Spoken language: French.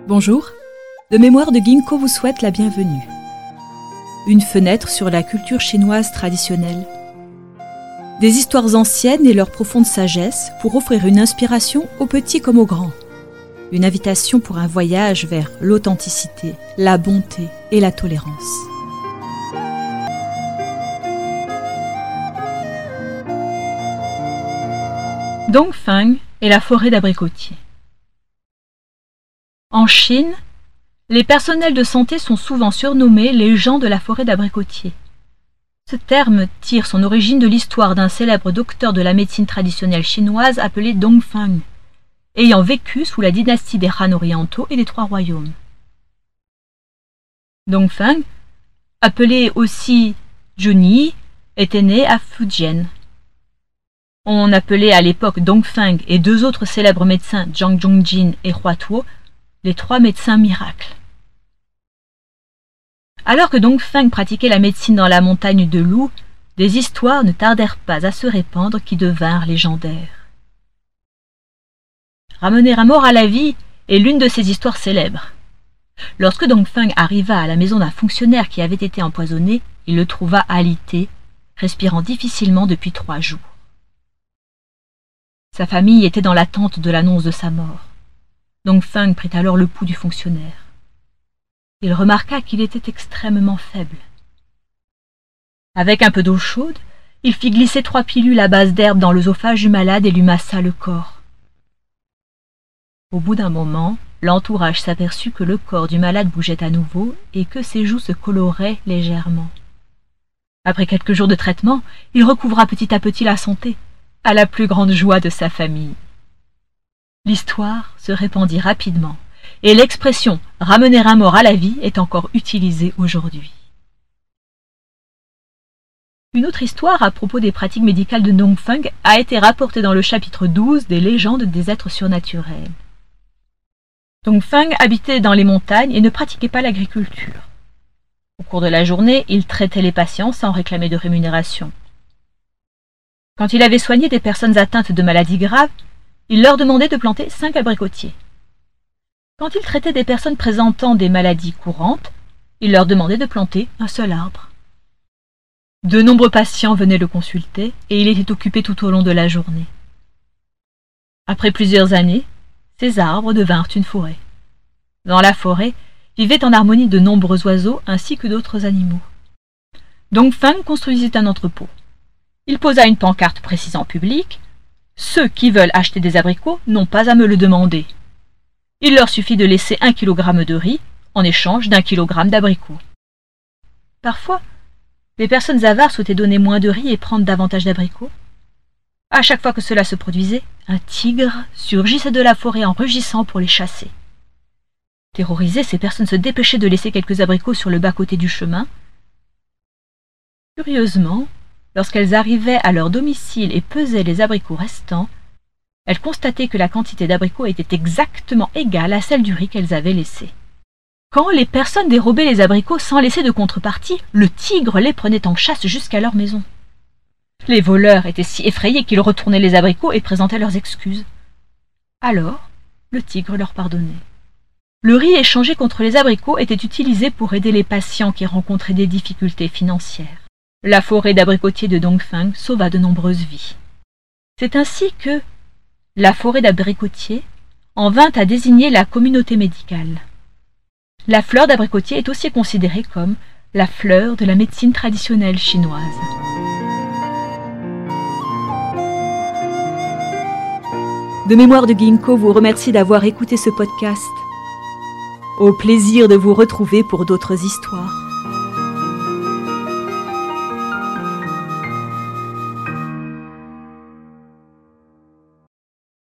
Bonjour, le mémoire de Ginkgo vous souhaite la bienvenue. Une fenêtre sur la culture chinoise traditionnelle. Des histoires anciennes et leur profonde sagesse pour offrir une inspiration aux petits comme aux grands. Une invitation pour un voyage vers l'authenticité, la bonté et la tolérance. Dongfeng et la forêt d'abricotiers. En Chine, les personnels de santé sont souvent surnommés les gens de la forêt d'abricotiers. Ce terme tire son origine de l'histoire d'un célèbre docteur de la médecine traditionnelle chinoise appelé Dongfeng, ayant vécu sous la dynastie des Han orientaux et des Trois Royaumes. Dongfeng, appelé aussi Zhuni, était né à Fujian. On appelait à l'époque Dongfeng et deux autres célèbres médecins, Zhang Zhongjin et Hua Tuo, les trois médecins miracles. Alors que Dongfeng pratiquait la médecine dans la montagne de Lu, des histoires ne tardèrent pas à se répandre qui devinrent légendaires. Ramener un mort à la vie est l'une de ces histoires célèbres. Lorsque Dongfeng arriva à la maison d'un fonctionnaire qui avait été empoisonné, il le trouva alité, respirant difficilement depuis 3 jours. Sa famille était dans l'attente de l'annonce de sa mort. Dongfeng prit alors le pouls du fonctionnaire. Il remarqua qu'il était extrêmement faible. Avec un peu d'eau chaude, il fit glisser 3 pilules à base d'herbe dans l'œsophage du malade et lui massa le corps. Au bout d'un moment, l'entourage s'aperçut que le corps du malade bougeait à nouveau et que ses joues se coloraient légèrement. Après quelques jours de traitement, il recouvra petit à petit la santé, à la plus grande joie de sa famille. L'histoire se répandit rapidement, et l'expression « ramener un mort à la vie » est encore utilisée aujourd'hui. Une autre histoire à propos des pratiques médicales de Dongfeng a été rapportée dans le chapitre 12 des légendes des êtres surnaturels. Dongfeng habitait dans les montagnes et ne pratiquait pas l'agriculture. Au cours de la journée, il traitait les patients sans réclamer de rémunération. Quand il avait soigné des personnes atteintes de maladies graves, il leur demandait de planter 5 abricotiers. Quand il traitait des personnes présentant des maladies courantes, il leur demandait de planter un seul arbre. De nombreux patients venaient le consulter et il était occupé tout au long de la journée. Après plusieurs années, ces arbres devinrent une forêt. Dans la forêt vivaient en harmonie de nombreux oiseaux ainsi que d'autres animaux. Dongfeng construisit un entrepôt. Il posa une pancarte précisant en public « Ceux qui veulent acheter des abricots n'ont pas à me le demander. Il leur suffit de laisser 1 kilogramme de riz en échange d'1 kilogramme d'abricots. » Parfois, les personnes avares souhaitaient donner moins de riz et prendre davantage d'abricots. À chaque fois que cela se produisait, un tigre surgissait de la forêt en rugissant pour les chasser. Terrorisées, ces personnes se dépêchaient de laisser quelques abricots sur le bas-côté du chemin. Curieusement, lorsqu'elles arrivaient à leur domicile et pesaient les abricots restants, elles constataient que la quantité d'abricots était exactement égale à celle du riz qu'elles avaient laissé. Quand les personnes dérobaient les abricots sans laisser de contrepartie, le tigre les prenait en chasse jusqu'à leur maison. Les voleurs étaient si effrayés qu'ils retournaient les abricots et présentaient leurs excuses. Alors, le tigre leur pardonnait. Le riz échangé contre les abricots était utilisé pour aider les patients qui rencontraient des difficultés financières. La forêt d'abricotiers de Dongfeng sauva de nombreuses vies. C'est ainsi que la forêt d'abricotiers en vint à désigner la communauté médicale. La fleur d'abricotier est aussi considérée comme la fleur de la médecine traditionnelle chinoise. De mémoire de Ginkgo vous remercie d'avoir écouté ce podcast. Au plaisir de vous retrouver pour d'autres histoires.